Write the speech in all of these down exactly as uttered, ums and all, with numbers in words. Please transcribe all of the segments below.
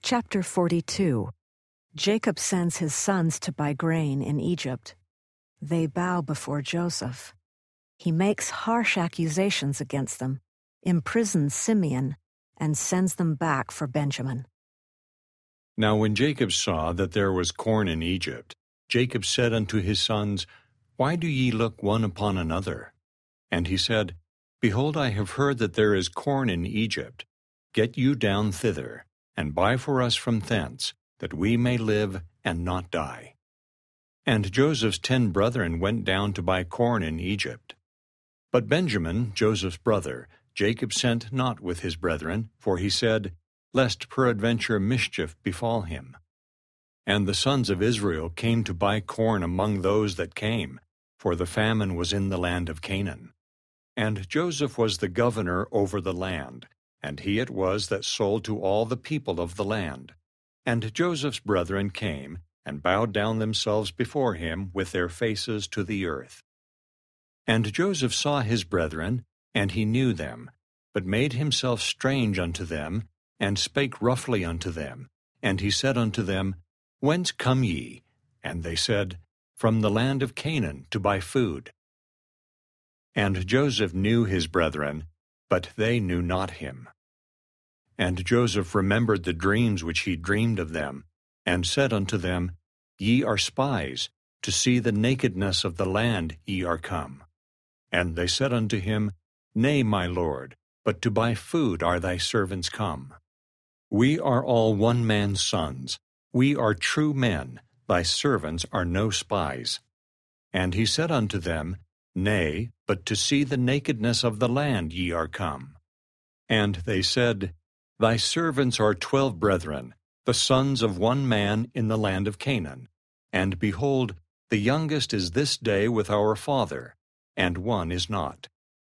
Chapter forty-two. Jacob sends his sons to buy grain in Egypt. They bow before Joseph. He makes harsh accusations against them, imprisons Simeon, and sends them back for Benjamin. Now when Jacob saw that there was corn in Egypt, Jacob said unto his sons, Why do ye look one upon another? And he said, Behold, I have heard that there is corn in Egypt. Get you down thither, and buy for us from thence, that we may live and not die. And Joseph's ten brethren went down to buy corn in Egypt. But Benjamin, Joseph's brother, Jacob sent not with his brethren, for he said, Lest peradventure mischief befall him. And the sons of Israel came to buy corn among those that came, for the famine was in the land of Canaan. And Joseph was the governor over the land, and he it was that sold to all the people of the land. And Joseph's brethren came, and bowed down themselves before him with their faces to the earth. And Joseph saw his brethren, and he knew them, but made himself strange unto them, and spake roughly unto them. And he said unto them, Whence come ye? And they said, From the land of Canaan, to buy food. And Joseph knew his brethren, but they knew not him. And Joseph remembered the dreams which he dreamed of them, and said unto them, Ye are spies, to see the nakedness of the land ye are come. And they said unto him, Nay, my lord, but to buy food are thy servants come. We are all one man's sons, we are true men, thy servants are no spies. And he said unto them, Nay, but to see the nakedness of the land ye are come. And they said, Thy servants are twelve brethren, the sons of one man in the land of Canaan. And behold, the youngest is this day with our father, and one is not.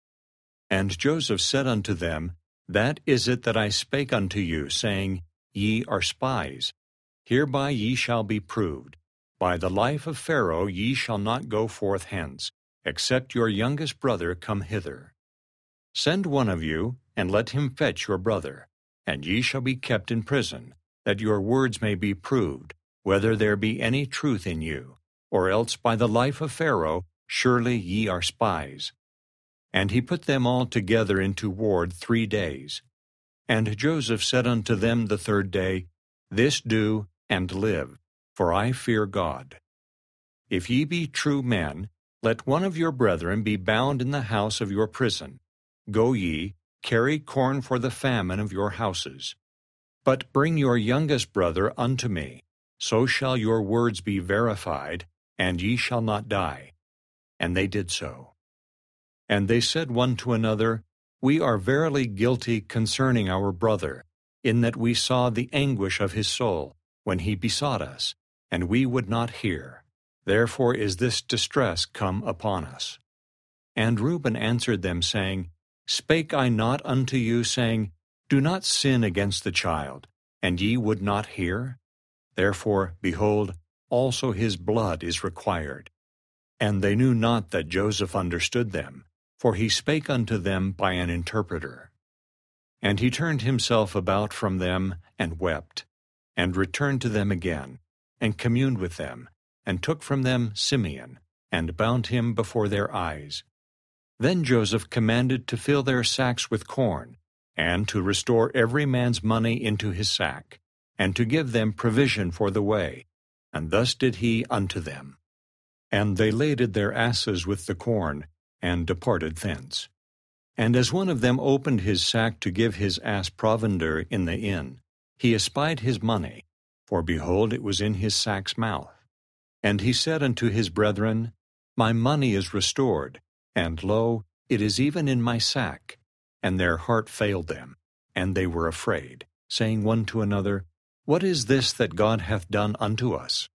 And Joseph said unto them, That is it that I spake unto you, saying, Ye are spies. Hereby ye shall be proved. By the life of Pharaoh ye shall not go forth hence, except your youngest brother come hither. Send one of you, and let him fetch your brother, and ye shall be kept in prison, that your words may be proved, whether there be any truth in you, or else by the life of Pharaoh, surely ye are spies. And he put them all together into ward three days. And Joseph said unto them the third day, This do, and live, for I fear God. If ye be true men, let one of your brethren be bound in the house of your prison. Go ye, carry corn for the famine of your houses. But bring your youngest brother unto me, so shall your words be verified, and ye shall not die. And they did so. And they said one to another, We are verily guilty concerning our brother, in that we saw the anguish of his soul, when he besought us, and we would not hear. Therefore is this distress come upon us. And Reuben answered them, saying, Spake I not unto you, saying, Do not sin against the child, and ye would not hear? Therefore, behold, also his blood is required. And they knew not that Joseph understood them, for he spake unto them by an interpreter. And he turned himself about from them, and wept, and returned to them again, and communed with them, and took from them Simeon, and bound him before their eyes. Then Joseph commanded to fill their sacks with corn, and to restore every man's money into his sack, and to give them provision for the way. And thus did he unto them. And they laded their asses with the corn, and departed thence. And as one of them opened his sack to give his ass provender in the inn, he espied his money, for behold, it was in his sack's mouth. And he said unto his brethren, My money is restored, and lo, it is even in my sack. And their heart failed them, and they were afraid, saying one to another, What is this that God hath done unto us?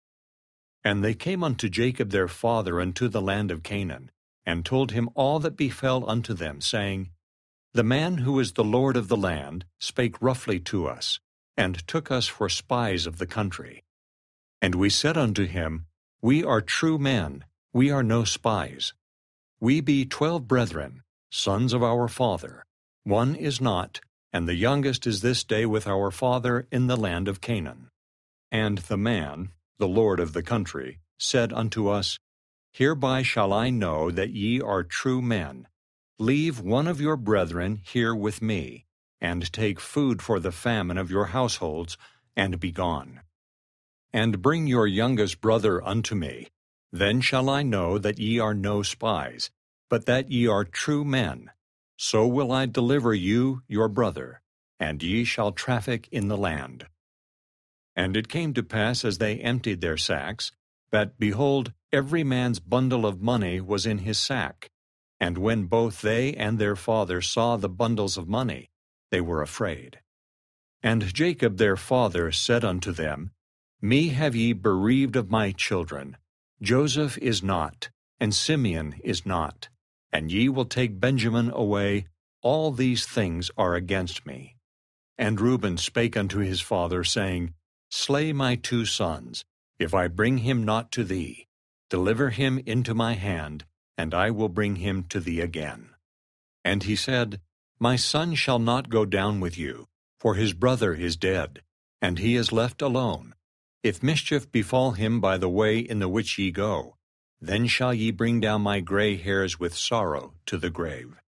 And they came unto Jacob their father unto the land of Canaan, and told him all that befell unto them, saying, The man who is the Lord of the land spake roughly to us, and took us for spies of the country. And we said unto him, We are true men, we are no spies. We be twelve brethren, sons of our father. One is not, and the youngest is this day with our father in the land of Canaan. And the man, the lord of the country, said unto us, Hereby shall I know that ye are true men. Leave one of your brethren here with me, and take food for the famine of your households, and be gone. And bring your youngest brother unto me. Then shall I know that ye are no spies, but that ye are true men. So will I deliver you your brother, and ye shall traffic in the land. And it came to pass, as they emptied their sacks, that, behold, every man's bundle of money was in his sack. And when both they and their father saw the bundles of money, they were afraid. And Jacob their father said unto them, Me have ye bereaved of my children. Joseph is not, and Simeon is not, and ye will take Benjamin away. All these things are against me. And Reuben spake unto his father, saying, Slay my two sons, if I bring him not to thee. Deliver him into my hand, and I will bring him to thee again. And he said, My son shall not go down with you, for his brother is dead, and he is left alone. If mischief befall him by the way in the which ye go, then shall ye bring down my gray hairs with sorrow to the grave.